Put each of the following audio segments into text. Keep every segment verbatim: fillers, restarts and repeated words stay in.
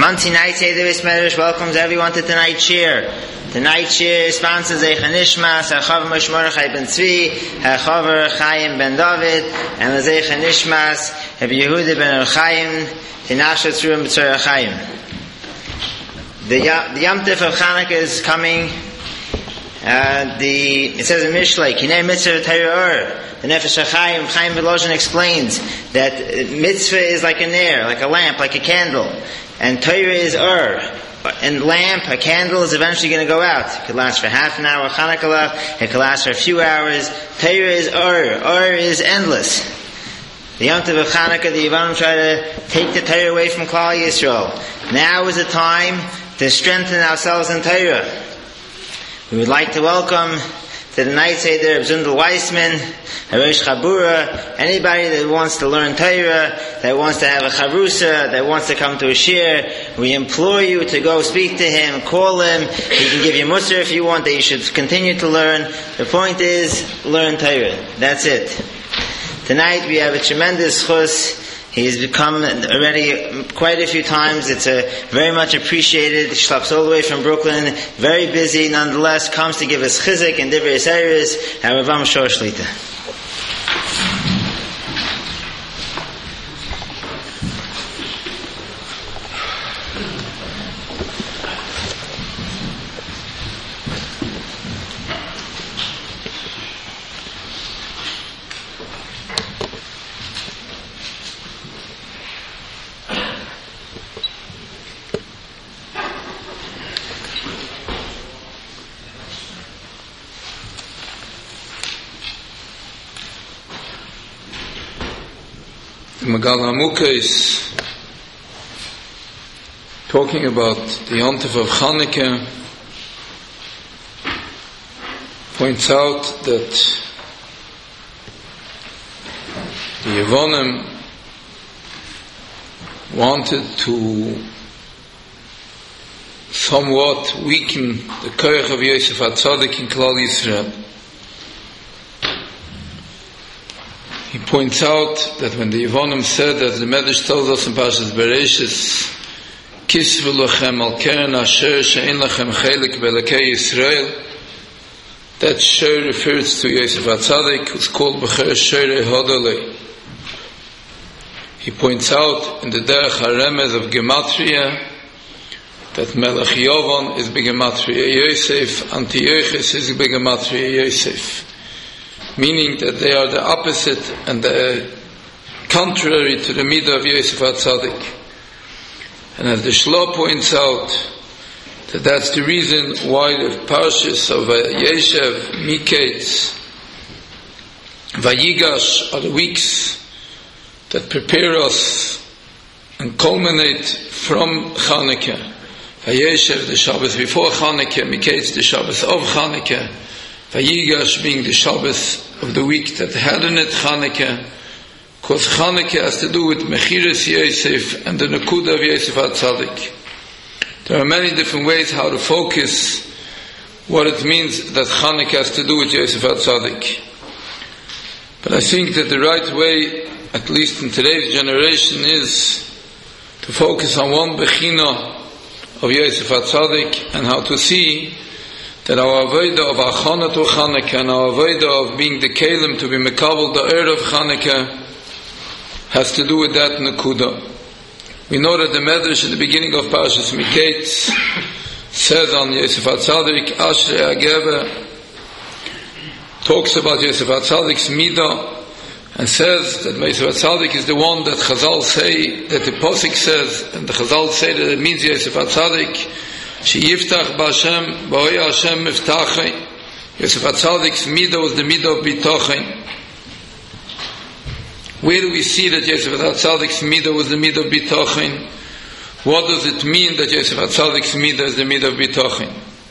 Monday night Seder Beis Medrash welcomes everyone to tonight's shir. Tonight's shir sponsors Zeicha Nishmas, HaChaver Moshe Mordechai ben Tzvi, HaChaver Chaim ben David, and Zeicha Nishmas, Rabbi Yehuda ben Chaim, Tinashe Tzruim B'Tzor Chaim. The the Yom Tov of Chanukah is coming. Uh, the it says in Mishlei, Kinei Mitzvah Torah Or. The Nefesh HaChaim, Chaim Volozhin explains that mitzvah is like a nair, like a lamp, like a candle, and Torah is Ur. And lamp, a candle, is eventually going to go out. It could last for half an hour, Chanukah, it could last for a few hours. Torah is Ur. Ur is endless. The Yom Tov of Chanukah, the Yevanim try to take the Torah away from Klal Yisrael. Now is the time to strengthen ourselves in Torah. We would like to welcome to the night Seder of Zundel Weissman, Rosh Chabura, anybody that wants to learn Torah, that wants to have a Charusa, that wants to come to a shir. We implore you to go speak to him, call him. He can give you Musar if you want, that you should continue to learn. The point is, learn Torah. That's it. Tonight we have a tremendous chus. He's become already quite a few times. It's a very much appreciated. Schleps all the way from Brooklyn. Very busy, nonetheless. Comes to give us chizik and divrei seirus. Haravam Shor Shlita. Magal HaMukah is talking about the Yom Tov of Chanukah, points out that the Yevonim wanted to somewhat weaken the Koyach of Yosef HaTzadik in Klal Yisrael. He points out that when the Yevonim said, as the Medrash tells us in Parshas Bereishis, Kisvu lachem al keren asher she'en lachem chelik be'elokei Yisrael, that shir refers to Yosef HaTzadik, who's called B'cher Shirei Hodolei. He points out in the Derech HaRemez of Gematria that Melech Yovon is B'Gematria Yosef, Antiochus is B'Gematria Yosef. Meaning that they are the opposite and the contrary to the midah of Yosef HaTzadik. And as the Shlo points out, that that's the reason why the parshas of Yeshev, Miketz, Vayigash are the weeks that prepare us and culminate from Chanukah. Vayeshev, the Shabbos before Chanukah, Miketz, the Shabbos of Chanukah, Vayigash being the Shabbos of the week that had in it Chanukah, because Chanukah has to do with Mechiras Yosef and the Nakuda of Yosef HaTzadik. There are many different ways how to focus what it means that Chanukah has to do with Yosef HaTzadik. But I think that the right way, at least in today's generation, is to focus on one Bechina of Yosef HaTzadik and how to see that our avodah of achana to Chanukah and our avodah of being the kelim to be mekabel the ear of Chanukah has to do with that nekuda. We know that the Medrash at the beginning of Parshas Miketz says on Yosef HaTzadik, Ashrei HaGeber, talks about Yosef HaTzadik's midah and says that Yosef HaTzadik is the one that Chazal say, that the Posik says, and the Chazal say that it means Yosef HaTzadik, Sheyiftach b'Hashem, b'Hoya Hashem miftachai. Yosef HaTzadik's midah was the midah of bitachon. Where do we see that Yosef HaTzadik's midah was the midah of bitachon? What does it mean that Yosef HaTzadik's midah is the midah of bitachon?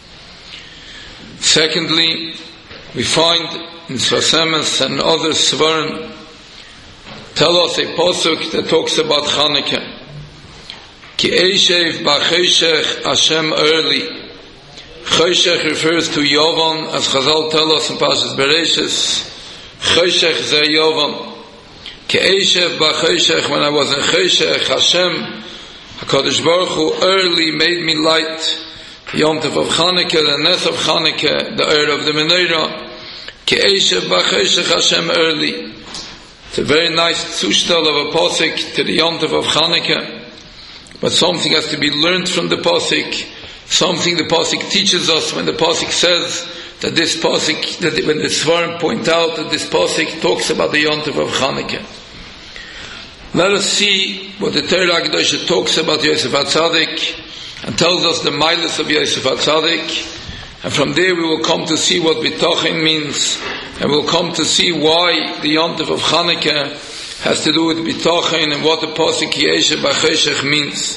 Secondly, we find in Svasemes and other Svarim tell us a posuk that talks about Chanukah. Ki Eishev b'Choshech Hashem early. Choshech refers to Yovan, as Chazal tell us in Parshas Bereishis. Choshech ze Yovan. Ki Eishev b'Choshech, when I was in Choshech, Hashem HaKadosh Baruch Hu early made me light the Yom Tov of Chanukah, the Ness of Chanukah, the Eir of the Menorah. Ke'eshev b'cheshech Hashem early. It's a very nice zushtel of a posik to the Yom Tov of Chanukah, but something has to be learned from the posik. Something the posik teaches us when the posik says that this posik, that when the Svarim point out that this posik talks about the Yom Tov of Chanukah. Let us see what the Torah Kedosha talks about Yosef HaTzadik and tells us the milas of Yosef HaTzadik, and from there we will come to see what bitachon means, and we'll come to see why the Yom Tov of Chanukah has to do with bitachon and what the pasuk Yeshev b'cheshech means.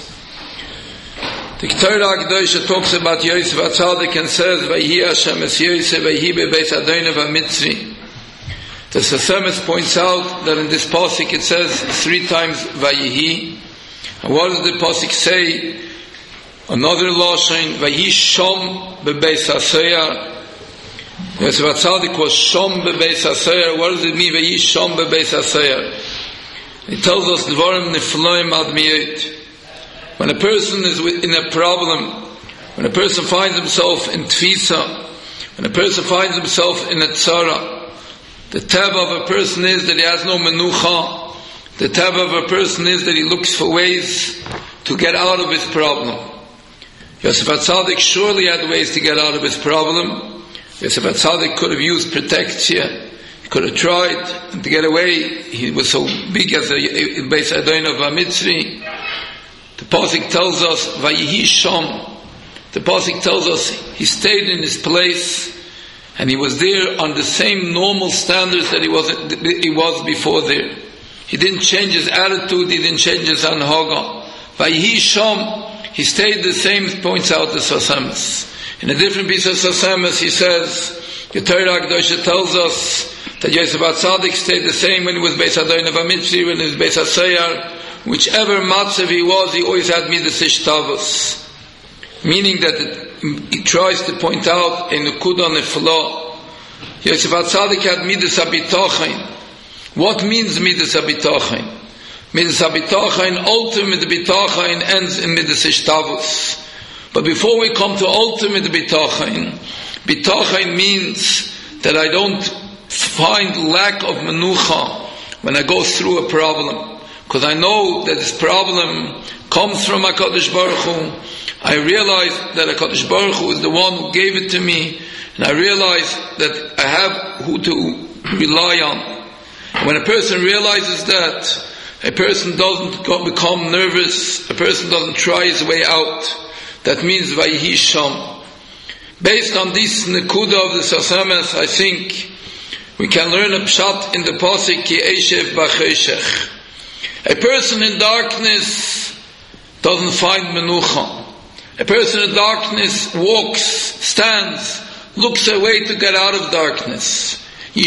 The Torah Kedosha talks about Yosef HaTzadik and says, "Vayhi Hashem es Yosef, vayhi bebeis Adonai v'Mitzri." The Sasemes points out that in this pasuk it says three times Vayihi. And what does the pasuk say? Another lashon, Vayihi Shom bebeis Haseyar. Yosef HaTzadik was Shom bebeis Haseyar. What does it mean, Vayihi Shom bebeis Haseyar? It tells us Dvarim nifloim ad miyot. When a person is in a problem, when a person finds himself in tfisa, when a person finds himself in a tzara, the teva of a person is that he has no menucha. The teva of a person is that he looks for ways to get out of his problem. Yosef HaTzadik surely had ways to get out of his problem. Yosef HaTzadik could have used protection. He could have tried to get away. He was so big as a Beis Adonai of Mitzri. The pasuk tells us, Vayihi Shom. The pasuk tells us he stayed in his place, and he was there on the same normal standards that he was he was before there. He didn't change his attitude, he didn't change his anhaga. Vayihi Shom, he stayed the same, points out the Sasemes. In a different piece of Sasemes, he says, the Torah Kedosha tells us that Yosef HaTzadik stayed the same when he was Beis Adonai v'Mitzri, when he was Beis HaSeyar. Whichever matzav he was, he always had midas ishtavos. Meaning that it, he tries to point out a nekuda nefla. Yosef HaTzadik had midas habitachon. What means midas habitachon? Midas habitachon, ultimate bitachon, ends in midas ishtavos. But before we come to ultimate bitachon, bitachon means that I don't find lack of menucha when I go through a problem. Because I know that this problem comes from HaKadosh Baruch Hu. I realize that HaKadosh Baruch Hu is the one who gave it to me, and I realize that I have who to rely on. And when a person realizes that, a person doesn't become nervous, a person doesn't try his way out. That means Vayihi Shom. Based on this nekuda of the Sasemes, I think we can learn a pshat in the pasuk Ki Eshev b'cheshech. A person in darkness doesn't find menucha. A person in darkness walks, stands, looks a way to get out of darkness.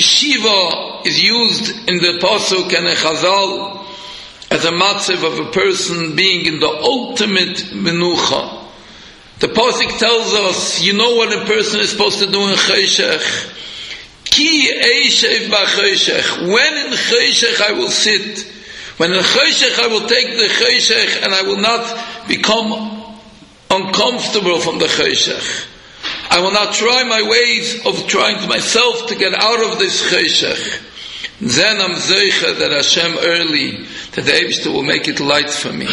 Yeshiva is used in the pasuk and a chazal as a matzav of a person being in the ultimate menucha. The pasuk tells us, you know what a person is supposed to do in cheshech. Ki eishev b'cheshech. When in cheshech I will sit. When in cheshech I will take the cheshech and I will not become uncomfortable from the cheshech. I will not try my ways of trying to myself to get out of this cheshech. Then I'm zeicha that Hashem early, that the Eibishter will make it light for me.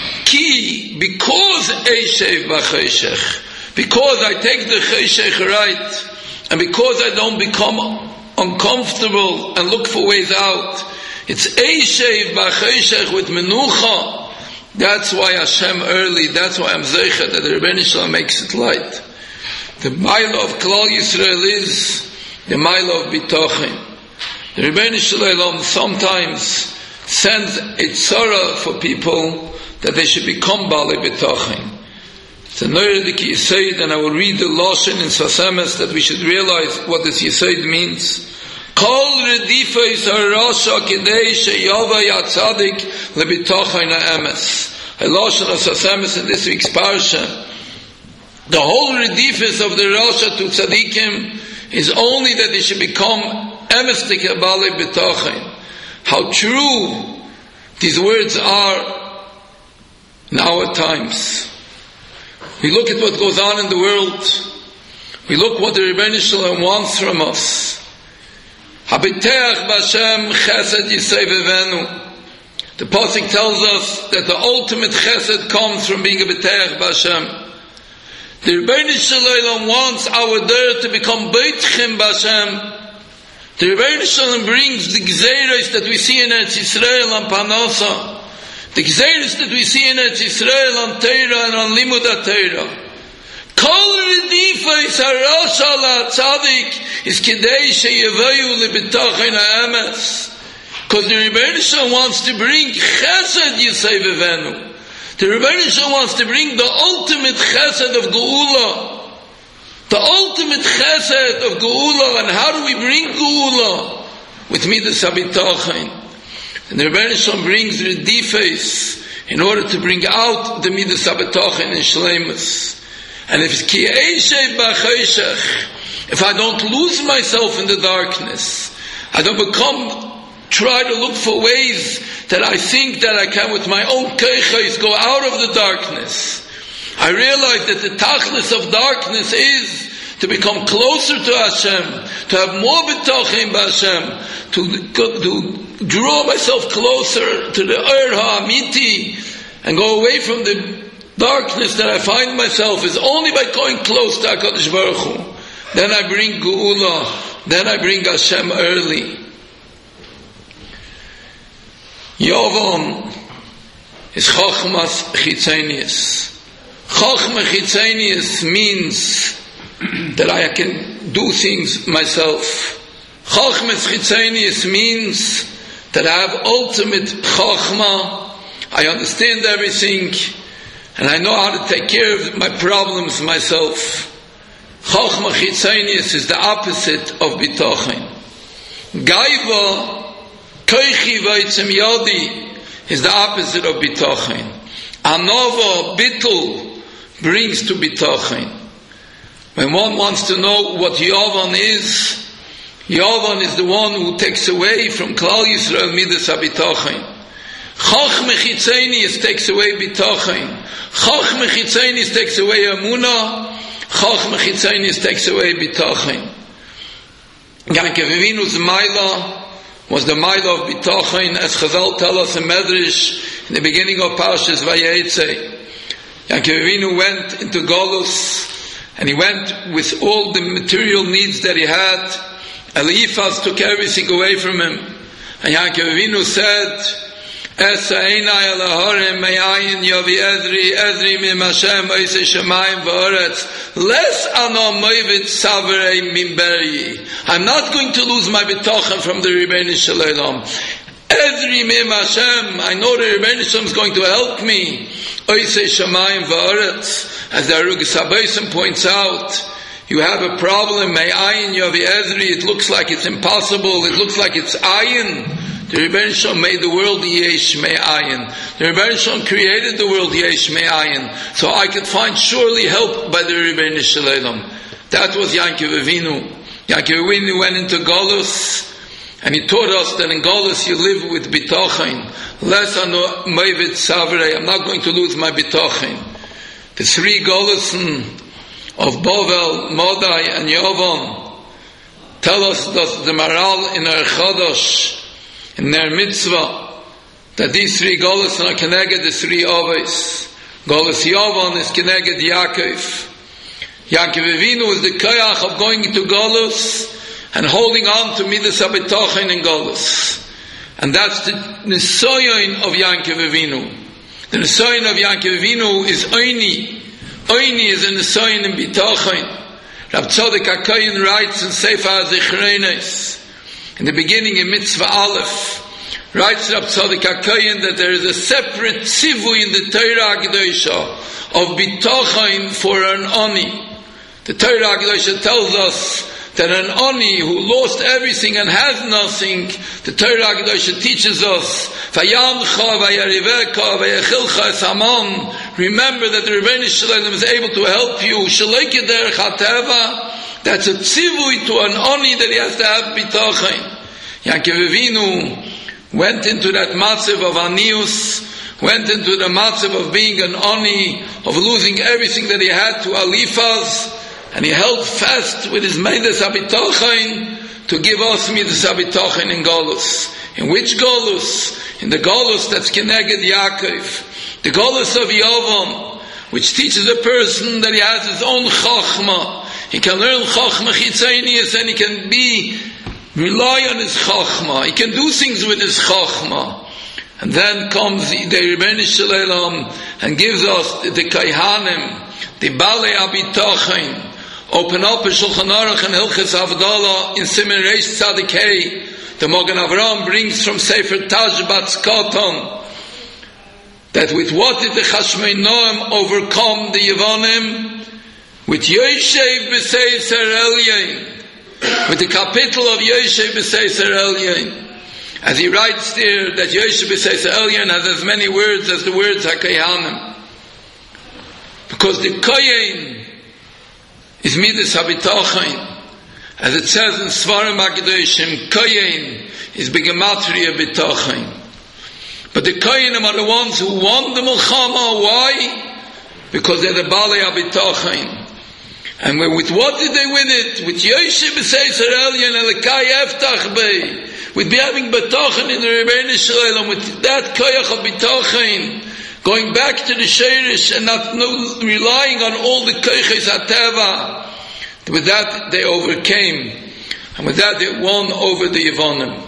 Ki, because eishev b'cheshech, because I take the cheshech right, and because I don't become uncomfortable and look for ways out, it's eishev b'cheshech with menucha. That's why Hashem early, that's why I'm zeicha that the Rebbeinu Shalom makes it light. The mila of Klal Yisrael is the mila of bitachon. The Rebbeinu Shalom sometimes sends a tzara for people that they should become balei bitachon. It's a Neuredik Yisaid, and I will read the lashon in Sasemes that we should realize what this Yisaid means. Kol redifa is harasha kidei sheyava yatzadik lebitachon ha'emes. A lashon of Sasemes in this week's parsha. The whole redifus of the rasha to tzadikim is only that they should become emestik balei bitachon. How true these words are in our times. We look at what goes on in the world. We look what the Rebbeinu Shalom wants from us. Habiteach b'Hashem chesed yisevevenu. The Pasuk tells us that the ultimate chesed comes from being a Biteach b'Hashem. The Rebbeinu Shalom wants our der to become Beitchim b'Hashem. The Rebbeinu Shalom brings the Gzeiros that we see in Eretz Yisrael on Parnasa. The Gzeiros that we see in Eretz Yisrael on Torah and on Limud HaTorah. Kol redifais harasha la'tzadik is kidei sheyevayu lebitachin ha'emes. Because the Rebbeinu Shalom wants to bring chesed yisevevenu. The Rebbeinu Shalom wants to bring the ultimate chesed of Geula. The ultimate chesed of Geula. And how do we bring Geula? With Midas HaBitachin. And the Rebbeinu Shalom brings redifais in order to bring out the Midas HaBitachin in Shleimus. And if ki eishev b'chayshech, if I don't lose myself in the darkness, I don't become, try to look for ways that I think that I can with my own keiches go out of the darkness. I realize that the tachlis of darkness is to become closer to Hashem, to have more bitachim b'Hashem, to, to draw myself closer to the Or HaAmiti, and go away from the darkness that I find myself is only by going close to HaKadosh Baruch Hu. Then I bring Geula, then I bring Hashem early. Yovon is Chochmas Chitzenius. Chochma Chitzenius means that I can do things myself. Chochmas Chitzenius means that I have ultimate Chochma. I understand everything. And I know how to take care of my problems myself. Chochma Chitzenius is the opposite of Bitachin. Gaiva, Koichi Vaitzim Yodi, is the opposite of Bitachin. Anova, Bittul, brings to Bitachin. When one wants to know what Yovan is, Yovan is the one who takes away from Klal Yisrael Midas HaBitachin. Chochma Chitzenius takes away Bitachin. Chochma Chitzenius takes away Amunah. Chochma Chitzenius takes away Bitachin. Yaakov Avinu's Maila was the Maila of Bitachin, as Chazal tell us in Medrash in the beginning of Parshas Vayetze. Yaakov Avinu went into Golus, and he went with all the material needs that he had. Eliphaz took everything away from him, and Yaakov Avinu said, Esa einai alahorim me'ayin yovi edri edri mim Hashem oise shemayim v'oretz les ano moivit savarei mim beri. I'm not going to lose my bitachon from the Rebbeinu Shalom. Edri mim Hashem, I know the Rebbeinu Shalom is going to help me. Oise shemayim v'oretz. As the Arugas HaBeisim points out, you have a problem, me'ayin yovi edri, it looks like it's impossible, it looks like it's ayin. The Rebbeinu Shalom made the world yesh me'ayin. The Rebbeinu Shalom created the world yesh me'ayin. So I could find surely help by the Rebbeinu Shalom. That was Yaakov Avinu. Yaakov Avinu went into Golus, and he taught us that in Golus you live with bitachin. Less ano mevit savrei. I'm not going to lose my bitachin. The three Golusen of Bovel, Modai, and Yovan tell us that the Maral in our Chodosh, in their mitzvah, that these three Golus are connected, the three Oves. Golus Yovan is connected Yaakov. Yaakov Avinu is the koyach of going into Golus and holding on to Midas HaBitachin in Golus. And that's the Nisoyon of Yaakov Avinu. The Nisoyon of Yaakov Avinu is Oini. Oini is a Nisoyon in Bitachin. Rab Tzadok HaKohen writes in Sefer HaZichronos, in the beginning in Mitzvah Aleph, writes Rab Tzadok HaKohen that there is a separate tzivui in the Torah HaKadosha of bitachon for an oni. The Torah HaKadosha tells us that an oni who lost everything and has nothing, the Torah HaKadosha teaches us, Vayamcha vayariveka vayachilcha es hamon. Remember that the Rebbeinu Shalom is able to help you. Shaleke derech hateva. That's a tzivui to an oni that he has to have bitachon. Yaakov Avinu went into that matzav of anius went into the matzav of being an ani, of losing everything that he had to alifas, and he held fast with his Midas Habitachin to give us Midas Habitachin in Golus. In which Golus? In the Golus that's Keneged Yaakov. The Golus of Yavam, which teaches a person that he has his own Chachma. He can learn Chachma Chitzanius and he can be, rely on his Chachma. He can do things with his Chachma. And then comes the Rebbeinu Shalom and gives us the Kaihanim, the Balei Habitachin. Open up a Shulchan Aruch and Hilchas Havdalah in Siman Reish Tzadik Hey. The Magen Avraham brings from Sefer Tashbatz Katan that with what did the Chashmei Noam overcome the Yevonim? With Yoshev B'Seiser Elyon, with the capital of Yoshev B'Seiser Elyon. As he writes there that Yoshev B'Seiser Elyon has as many words as the words HaKayanim. Because the Kohen is Midas Habitachin. As it says in Svarim HaKadoshim, Kohen is Begematria Bitachin. But the Kohenim are the ones who won the Milchama. Why? Because they're the Balei Habitachin. And with what did they win it? With Yoshev B'Seiser Elyon Elikai Eftach Bey. With having Bitachin in the Rebbeinu Shalom, with that Koyach of Bitachin, going back to the Sheirish and not no, relying on all the Koyches HaTeva. With that they overcame. And with that they won over the Yevonim.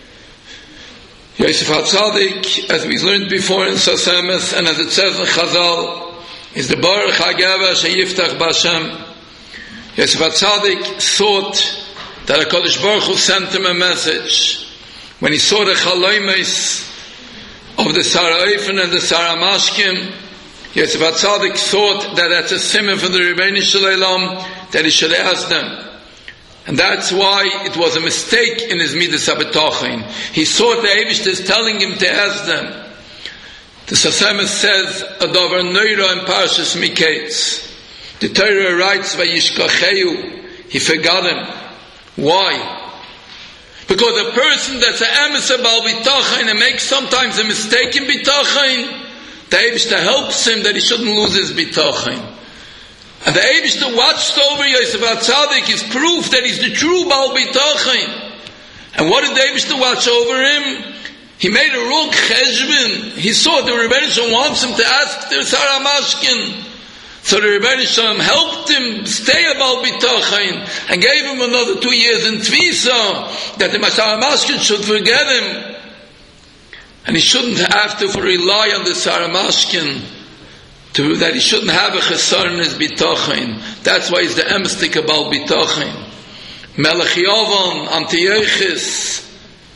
Yosef HaTzadik, as we learned before in Sasemes, and as it says in Chazal, is the Baruch HaGava Sheyiftach B'Hashem. Yosef HaTzadik thought that HaKadosh Baruch Hu sent him a message. When he saw the Chaloimes of the Sara'ifin and the Saramashkim, Yosef HaTzadik thought that that's a simon for the Rebbeinu Shalom, that he should ask them. And that's why it was a mistake in his Midas Habitachin. He thought the Eivish is telling him to ask them. The Sasemes says, Adavar Neira in Parshas Miketz. The Torah writes, Vayishkacheyu, he forgot him. Why? Because a person that's an emes about bitachin and makes sometimes a mistake in bitachin, the Eibishter helps him that he shouldn't lose his bitachin. And the Eibishter watched over Yosef HaTzadik is proof that he's the true Baal bitachin. And what did the Eibishter watch over him? He made a wrong cheshbon. He saw the Rebbeinu Shalom wants him to ask the Sarah Mashkin. So the Rebbeinu Shalom helped him stay about bitachin and gave him another two years in Tvisa that the Sarah Mashkin should forget him. And he shouldn't have to rely on the Sarah Mashkin, to, that he shouldn't have a chesar in his bitachin. That's why he's the emstik about bitachin. Melech Yavan, Antiochus,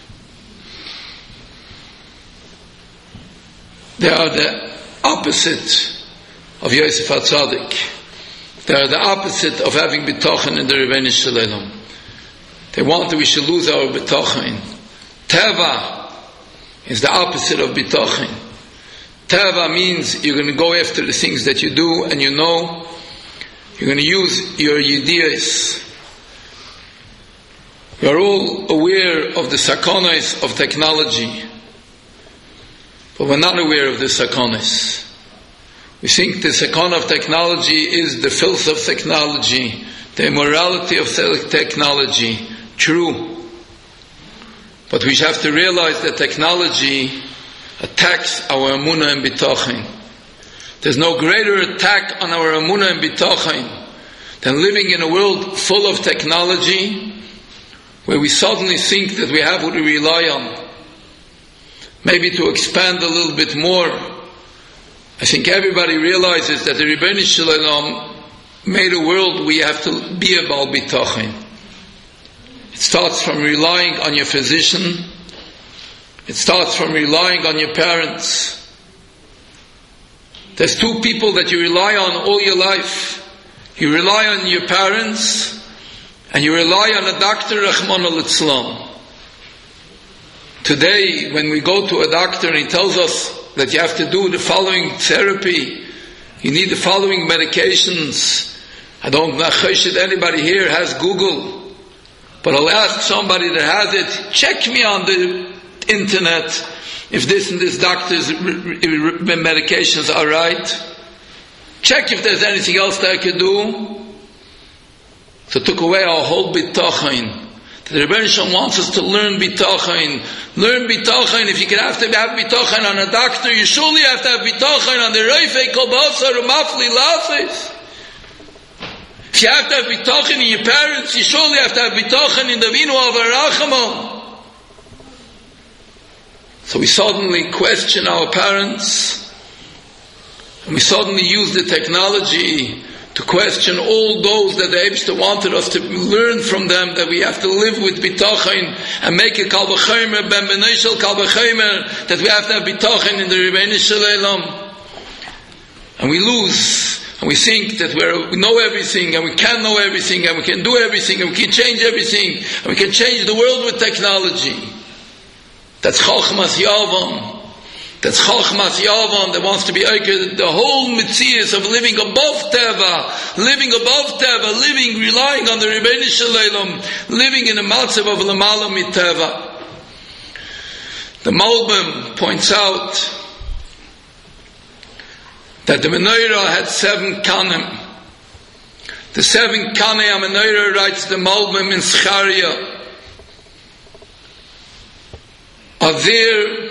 they are the opposite of Yosef HaTzadik. They are the opposite of having bitachin in the Rebbeinu Shalom. They want that we should lose our bitachin. Teva is the opposite of bitachin. Teva means you're going to go after the things that you do and you know. You're going to use your yediyos. You're all aware of the sakonis of technology, but we're not aware of the sakonis. We think the sakana of technology is the filth of technology, the immorality of technology. True. But we have to realize that technology attacks our emunah and bitachin. There's no greater attack on our emunah and bitachin than living in a world full of technology where we suddenly think that we have what we rely on. Maybe to expand a little bit more, I think everybody realizes that the Rebbeinu Shalom made a world where you have to be about bitachin. It starts from relying on your physician. It starts from relying on your parents. There's two people that you rely on all your life. You rely on your parents, and you rely on a doctor, Rahman al-Islam. Today, when we go to a doctor and he tells us that you have to do the following therapy, you need the following medications. I don't know if anybody here has Google, but I'll ask somebody that has it, check me on the internet if this and this doctor's medications are right. Check if there's anything else that I could do. So took away our whole bitachon. The Rebbeinu Shalom wants us to learn bitachon. Learn bitachon. If you can have to have bitachon on a doctor, you surely have to have bitachon on the reifei kol basar umafli lafis. If you have to have bitachon in your parents, you surely have to have bitachon in the vinu of Arachamon. So we suddenly question our parents, and we suddenly use the technology to question all those that the Eibshter wanted us to learn from them, that we have to live with bitachon and make a kal v'chomer, ben b'nei shel kal v'chomer, that we have to have bitachon in the Rebbeinu Shalom. And we lose, and we think that we're, we know everything, and we can know everything, and we can do everything, and we can change everything, and we can change the world with technology. That's Chochmas Yavam. That's Chochmas Yavam that wants to be the whole mitzias of living above Teva, living above Teva, living, relying on the Rebbeinu Shalom, living in a matzav of Lamala Miteva. The Malbim points out that the menorah had seven kanim. The seven kanei menorah, writes the Malbim in Zechariah, are there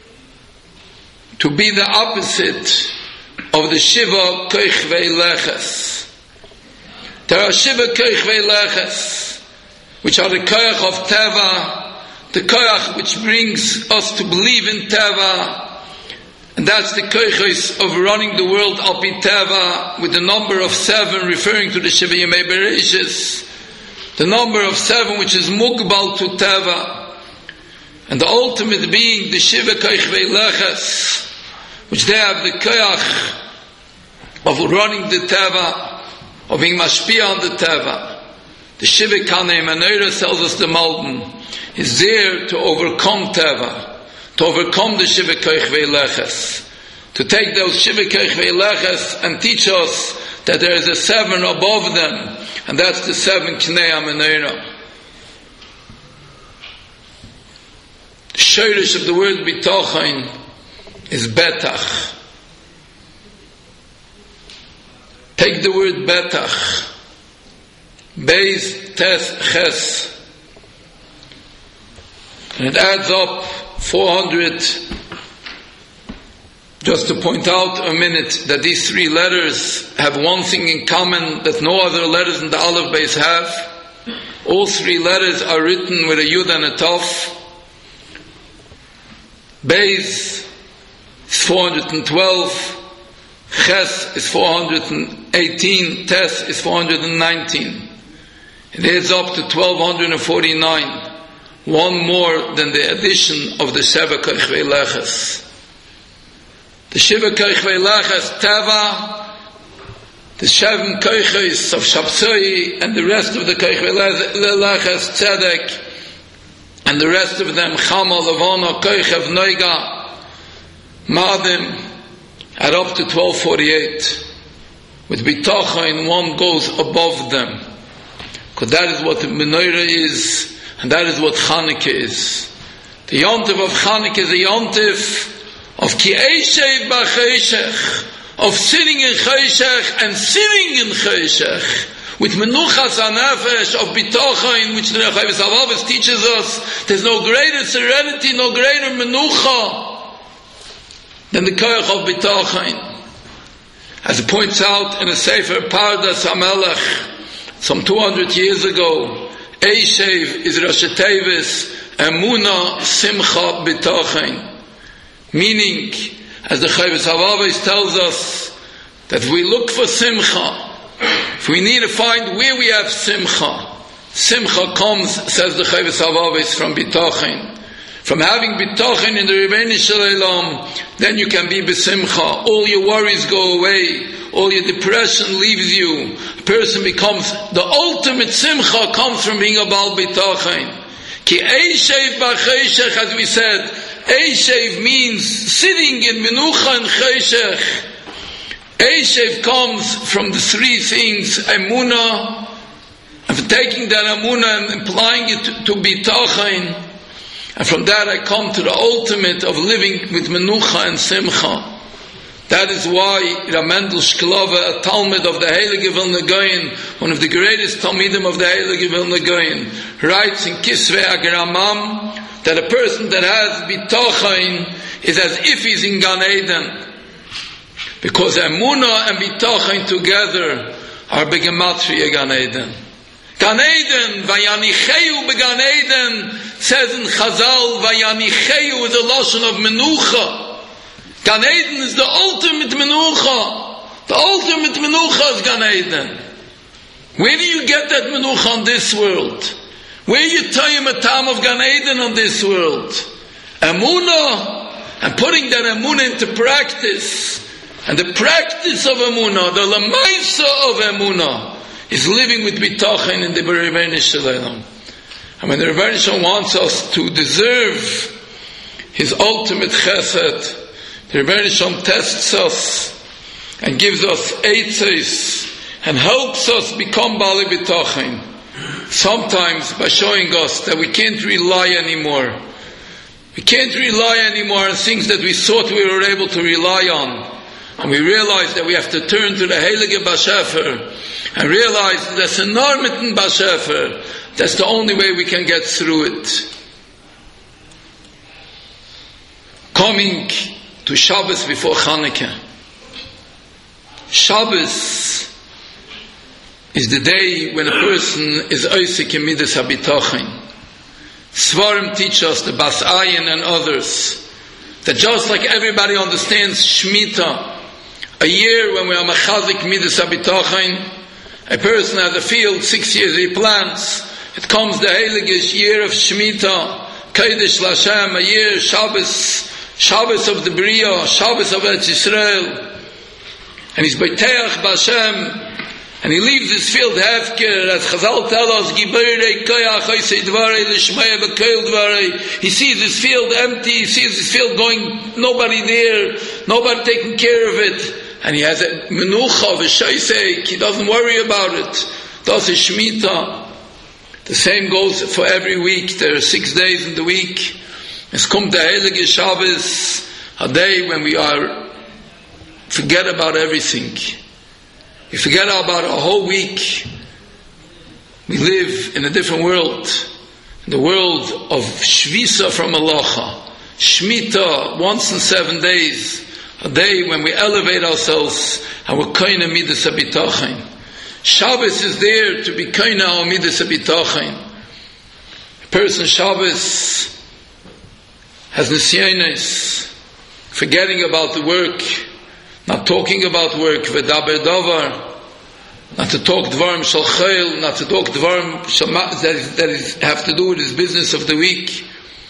to be the opposite of the Shiva Koich Ve'eleches. There are Shiva Koich Ve'eleches, which are the Koich of Teva, the Koich which brings us to believe in Teva, and that's the Koichos of running the world al pi Teva, with the number of seven referring to the Shiva Yemei Bereshis, the number of seven which is Mugbal to Teva, and the ultimate being the Shiva Koich Ve'eleches, which they have the koyach of running the Teva, of being mashpia on the Teva. The Shiva Kanei Menorah tells us the Malbim is there to overcome Teva, to overcome the Shiva Koich Ve'eleches, to take those Shiva Koich Ve'eleches and teach us that there is a seven above them, and that's the seven Knei Menorah. The shirish of the word bitachon is betach. Take the word betach, beis tes ches, and it adds up four hundred. Just to point out a minute that these three letters have one thing in common that no other letters in the Aleph Beis have. All three letters are written with a yud and a taf. Beis is four hundred twelve, Ches is four hundred eighteen, Tes is four hundred nineteen. It adds up to twelve forty-nine, one more than the addition of the Shiva Koich Ve'eleches. The Shiva Koich Ve'eleches Teva, the seven Koiches of Shabsoi, and the rest of the Koich Ve'eleches Tzedek, and the rest of them Chama, Levana, Koich of Noiga, Madim, are up to twelve forty-eight. With bitachon, one goes above them, because that is what the menorah is, and that is what Chanukah is. The yontif of Chanukah is a yontif of ki eishev b'cheshech, of sitting in cheshech and sitting in cheshech, with menuchas hanefesh of bitachon, which the Chavis Avavis teaches us. There's no greater serenity, no greater menucha than the koyach of bitachon. As it points out in a Sefer Pardas HaMelech, some two hundred years ago, Eishev is Rosh Tevis, Emuna Simcha Bitachon. Meaning, as the Chavis Avavis tells us, that if we look for Simcha, if we need to find where we have Simcha, Simcha comes, says the Chavis Avavis, from Bitachon. From having bitachon in the Rebbeinu Shalom, then you can be besimcha. All your worries go away. All your depression leaves you. A person becomes, the ultimate simcha comes from being a Baal bitachon. Ki eishev b'cheshech, as we said, eishev means sitting in menucha and cheshech. Eishev comes from the three things, emunah, and for taking that emunah and applying it to, to bitachon. And from that I come to the ultimate of living with menucha and simcha. That is why Ramendel Shklova, a Talmud of the Heilige Vilna Gaon, one of the greatest Talmidim of the Heilige Vilna Gaon, writes in Kisvei Agramam that a person that has bitachon is as if he's in Gan Eden. Because Emunah and bitachon together are begematria Gan Eden. Gan Eden, Vayanicheu beGan Eden, says in Chazal, Vayanicheu is a lotion of menucha. Gan Eden is the ultimate menucha. The ultimate menucha is Gan Eden. Where do you get that menucha on this world? Where you tayim a tam of Gan Eden on this world? Emunah, and putting that emunah into practice. And the practice of emunah, the lamaisa of emunah, is living with bitachon in the Rebbeinu Shalom. And when the Rebbeinu Shalom wants us to deserve His ultimate chesed, the Rebbeinu Shalom tests us and gives us eitzes and helps us become Bali B'tachin. Sometimes by showing us that we can't rely anymore. We can't rely anymore on things that we thought we were able to rely on. And we realize that we have to turn to the Heilige Bashefer and realize that that's an Normiten Bashefer. That's the only way we can get through it. Coming to Shabbos before Chanukah. Shabbos is the day when a person is oisik in midas habitachin. Svarim teach us, the Bas Ayin and others, that just like everybody understands Shemitah, a year when we are machazik midas habitachin, a person has a field, six years he plants, it comes the Heiligish year of Shemitah, Kodesh Lashem, a year, Shabbos, Shabbos of the Bria, Shabbos of Eretz Yisrael, and he's Beiteach B'Hashem, and he leaves his field hefker, as Chazal tell us, Giborei Koyach Oisei Dvarei Lishmei B'Koil Dvarei. He sees his field empty, he sees his field going, nobody there, nobody taking care of it, and he has a menucha, v'shoisek, he doesn't worry about it, does his Shemitah. The same goes for every week. There are six days in the week. Es kommt der Heilige Shabbos, a day when we are forget about everything. We forget about a whole week. We live in a different world, in the world of Shvisa from Malacha, Shemitah once in seven days, a day when we elevate ourselves and we're koine midas habitachin. Shabbos is there to be koine our midas habitachin. A person Shabbos has nisyonos, forgetting about the work, not talking about work, v'daber davar, not to talk dvarim shal chayil, not to talk dvarim that, is, that is, have to do with his business of the week.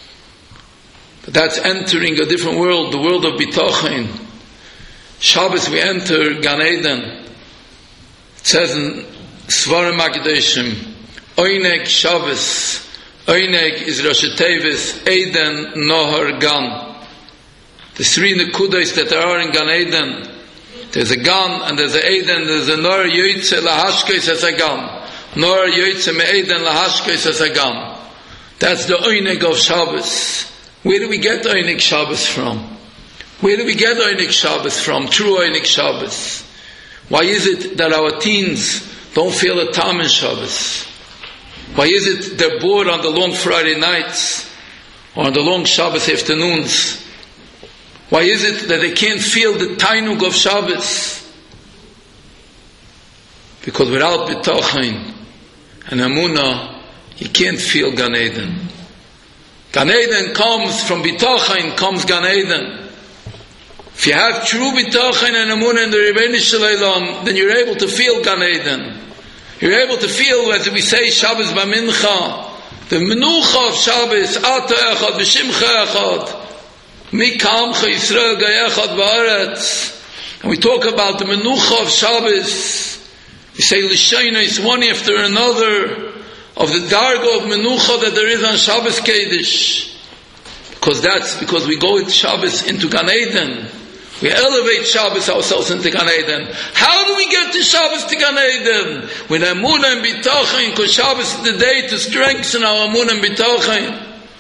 But that's entering a different world, the world of bitachin. Shabbos we enter Gan Eden. It says in Svarim HaKadoshim, Oineg Shabbos, Oineg is Rosh Tevis, Eden, Nohar, Gan. The three Nekudos that are in Gan Eden. There's a Gan, and there's a Eden, there's a Nor Yoitze Lahashkos as a Gan. Nor Yoitze Me Eden Lahashkos as a Gan. That's the Oineg of Shabbos. Where do we get Oineg Shabbos from? Where do we get Oineg Shabbos from? True Oineg Shabbos. Why is it that our teens don't feel a time in Shabbos? Why is it they're bored on the long Friday nights or on the long Shabbos afternoons? Why is it that they can't feel the tainug of Shabbos? Because without bitachin and emunah, you can't feel Gan Eden. Gan Eden comes from bitachin, comes Gan Eden. If you have true bitachin and emunah in the Rebbeinu Shalom, then you're able to feel Gan Eden. You're able to feel, as we say, Shabbos b'mincha, the menucha of Shabbos, ata echad, b'shimcha echad, mi kamcha Yisrael gayechad ba'aretz. And we talk about the menucha of Shabbos. We say l'shaynos one after another of the darga of menucha that there is on Shabbos Kodesh. Because that's because we go with Shabbos into Gan Eden. We elevate Shabbos ourselves into Gan Eden. How do we get to Shabbos to Gan Eden? With emunah and bitachin, because Shabbos is the day to strengthen our emunah and bitachin.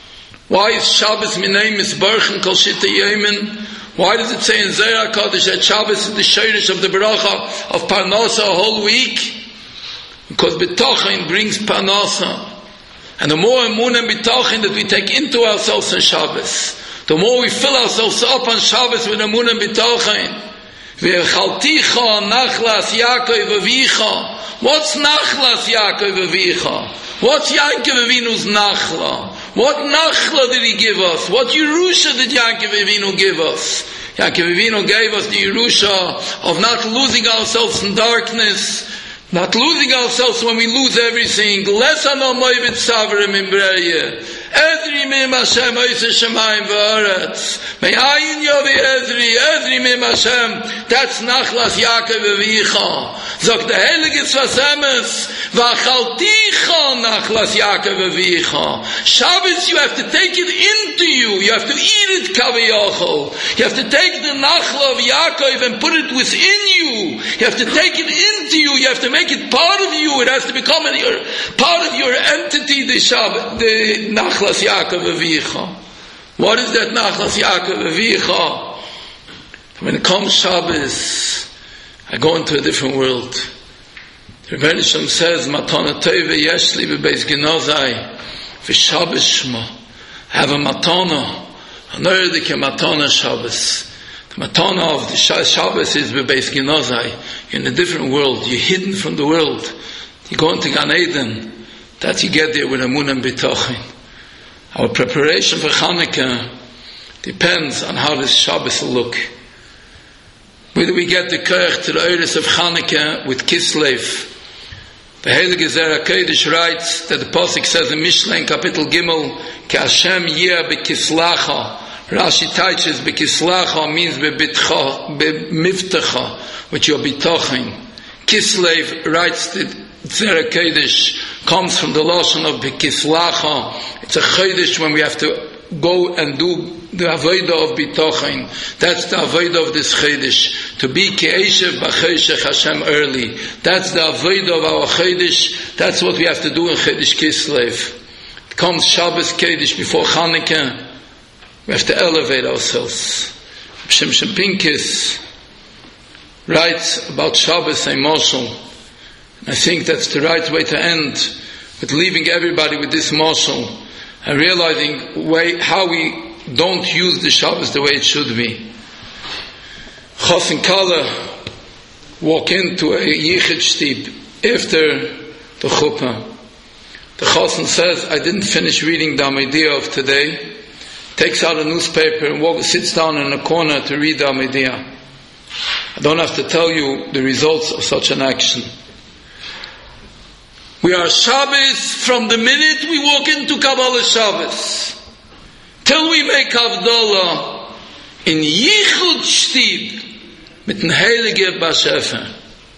Why is Shabbos minay misbarchen kol shitta yemen? Why does it say in Zohar HaKadosh that Shabbos is the shirish of the beracha of parnasa a whole week? Because bitachin brings parnasa. And the more emunah and bitachin that we take into ourselves on Shabbos, the more we fill ourselves up on Shabbos with emunah and bitachin. V'echalticha nachlas Yaakov avicha. What's nachlas Yaakov avicha? What's Yaakov Avinu's nachla? What nachla did he give us? What Yerusha did Yaakov Avinu give us? Yaakov Avinu gave us the Yerusha of not losing ourselves in darkness, not losing ourselves when we lose everything. Lesano moivit savrim in Breya. Ezri mim Hashem oise shemayim v'aretz. Me'ayin yovi Ezri, Ezri mim Hashem. That's nachlas Yaakov Avicha. Zog the Heilige Tzvasemes. V'achalticha nachlas Yaakov Avicha. Shabbos, you have to take it into you. You have to eat it kaviyachol. You have to take the nachla of Yaakov and put it within you. You have to take it into you. You have to make it part of you. It has to become an, your, part of your entity, the Shabbos, the nachlas Yaakov Avicha. What is that nachlas Yaakov Avicha? When it comes Shabbos, I go into a different world. The Rebbeinu Shalom says, Matana teva yeshli v'beis genozai v'Shabbos shma. I have a matana, an earthike matana Shabbos. The matana of the Shabbos is v'beis genozai. You're in a different world. You're hidden from the world. You go into Gan Eden. That you get there with emunah and bitachin. Our preparation for Hanukkah depends on how this Shabbos will look. Whether we get the koach to the Eiris of Hanukkah with Kislev. The Heilige Zohar HaKadosh writes that the Pasuk says in Mishlei Kapitel Gimel, Ki Hashem yeh bekislacha. Rashi teaches bekislacha means bebitcha, bemivtecha, which you're bitachin. Kislev writes that Zohar HaKadosh comes from the lashon of bekislacha. It's a chodesh when we have to go and do the avodah of bitachin. That's the avodah of this chodesh. To be ke'eshev b'choshech Hashem early. That's the avodah of our chodesh. That's what we have to do in Chodesh Kislev. It comes Shabbos Kodesh before Hanukkah. We have to elevate ourselves. Shimshon Pincus writes about Shabbos a marshal. I think that's the right way to end, with leaving everybody with this marshal and realizing way, how we don't use the Shabbos the way it should be. Chos and Kala walk into a Yichud Shtib after the Chuppah. The Chosen says, I didn't finish reading the Amidia of today. Takes out a newspaper and walks, sits down in a corner to read the Amidia. I don't have to tell you the results of such an action. We are Shabbos from the minute we walk into Kabbalah Shabbos till we make Havdalah in Yichud Shtib mit den Heilige Bashefer.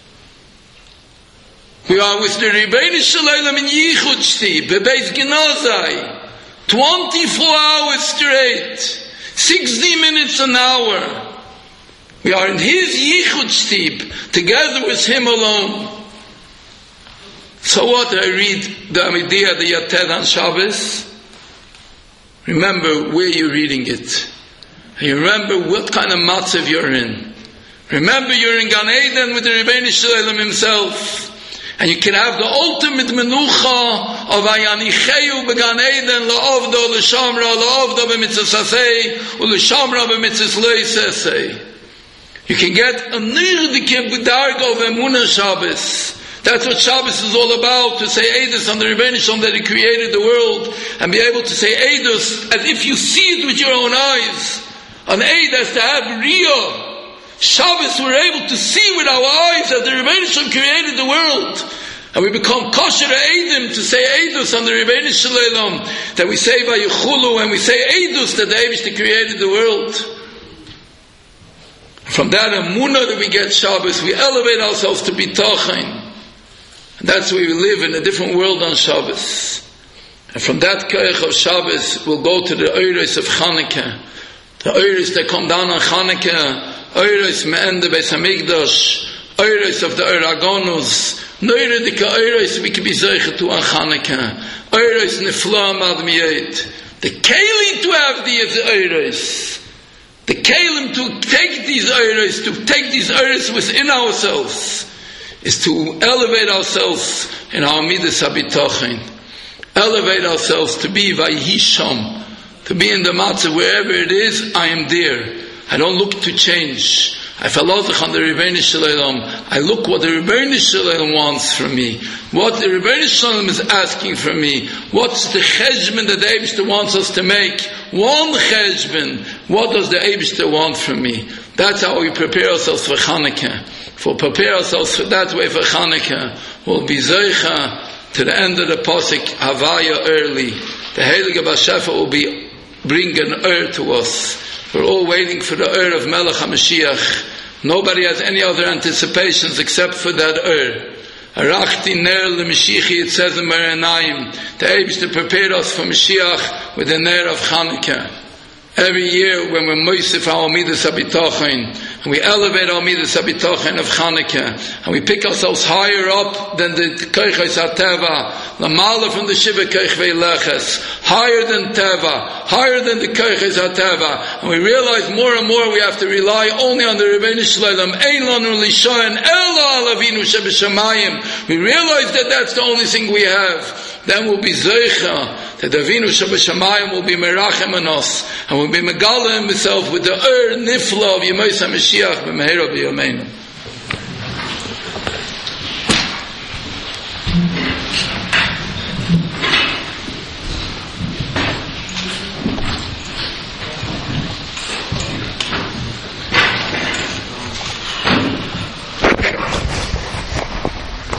We are with the Rebbeinu Shalom in Yichud Shtib, Bebeis Genozai, twenty-four hours straight, sixty minutes an hour. We are in His Yichud Shtib, together with Him alone. So what? I read the Amidia, the Yated on Shabbos. Remember where you're reading it. And you remember what kind of matzav you're in. Remember you're in Gan Eden with the Rebbeinu Shalom himself. And you can have the ultimate menucha of Ayanicheu began Eden la'ovdo l'shamra la'ovdo b'mitzvasei u'l'shamra b'mitzvas lo'isesei. You can get a nirdikim b'dargo of Emunah Shabbos. That's what Shabbos is all about, to say Eidos on the Rebbeinu Shalom that He created the world, and be able to say Eidos as if you see it with your own eyes. An Eid has to have Riyah. Shabbos we're able to see with our eyes that the Rebbeinu Shalom created the world. And we become kosher Eidim to say Eidos on the Rebbeinu Shalom, that we say Vayichulu, and we say Eidos that the Eibishter created the world. From that Emunah that we get Shabbos, we elevate ourselves to be Bitachin. And that's where we live in a different world on Shabbos. And from that Koach of Shabbos, we'll go to the Eiros of Chanukah. The Eiros that come down on Chanukah, Eiros Me'en de Beis HaMikdash, Eiros of the Eiragonus, Neuredike Eiros we can be Zeicha to on Chanukah, Eiros Nifla Mad Miyet, The kelim to have these oiros, the kelim to take these oiros, to take these oiros within ourselves, is to elevate ourselves in our midas habitachin, elevate ourselves to be vayhisham, to be in the matzah wherever it is. I am there. I don't look to change. I follow on the Rebbeinu Shalom. I look what the Rebbeinu Shalom wants from me. What the Rebbeinu Shalom is asking from me. What's the cheshbon that the Eibishter wants us to make? One cheshbon. What does the Eibishter want from me? That's how we prepare ourselves for Chanukah. If we'll prepare ourselves for that way for Chanukah, we'll be zeicha to the end of the Pasuk, Havaya early. The Heilige Bashefa will be bring an ur to us. We're all waiting for the ur of Melech HaMashiach. Nobody has any other anticipations except for that ur. Arachti ner l'Mashiach, it says in Merenayim. The Eibishter prepared us for Mashiach with the ner of Chanukah. Every year when we're moisif our midas habitachin, and we elevate our midas habitachin of Chanukah, and we pick ourselves higher up than the koiches hateva, lamala from the shiva koich ve'leches, higher than teva, higher than the koiches hateva, and we realize more and more we have to rely only on the Rebbeinu Shalom. Ein lanu lishayin ela al Avinu shebeshamayim. We realize that that's the only thing we have. Then we'll be zeicha that Avinu shebeshamayim will be merachem on us, and will be megala himself with the ur nifla of Yemais HaMashiach b'meira b'yameinu.